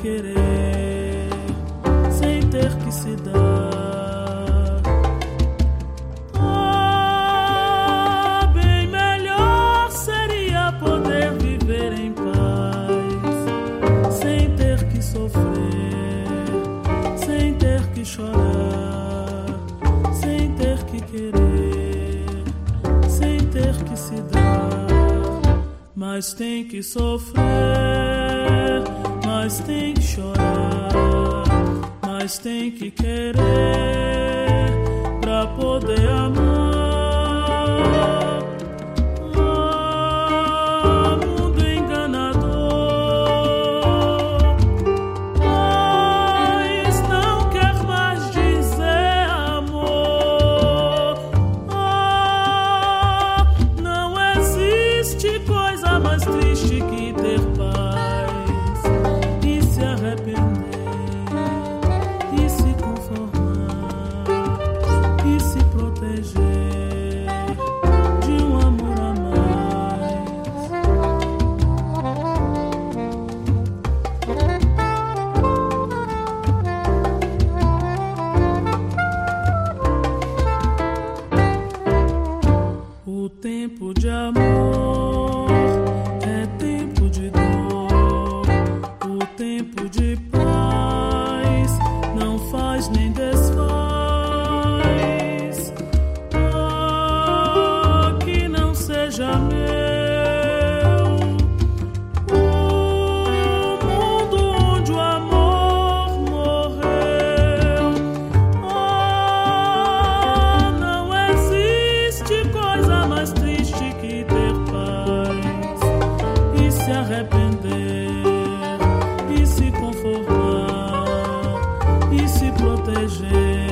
querer, sem ter que se dar. Ah, bem melhor seria poder viver em paz, sem ter que sofrer, sem ter que chorar, sem ter que querer, sem ter que se dar. Mas tem que sofrer, mas tem que chorar, mas tem que querer pra poder amar. Ah, mundo enganador, mas não quer mais dizer amor. Ah, não existe coisa mais triste que ter paz e se arrepender e se conformar e se proteger de um amor a mais. O tempo de amor é tempo de dor, o tempo de paz não faz nem desfaz. Ah, que não seja meu o mundo onde o amor morreu. Ah, não existe coisa mais triste que ter paz e se arrepender e se conformar e se proteger